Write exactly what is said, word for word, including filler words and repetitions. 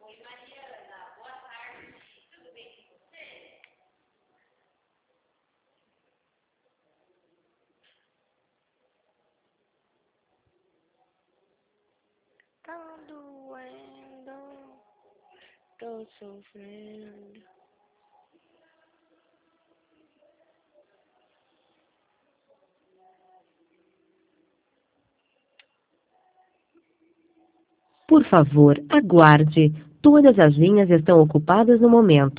Oi, Mariana, boa tarde. Tudo bem com você? Tá doendo, tô sofrendo. Por favor, aguarde. Todas as linhas estão ocupadas no momento.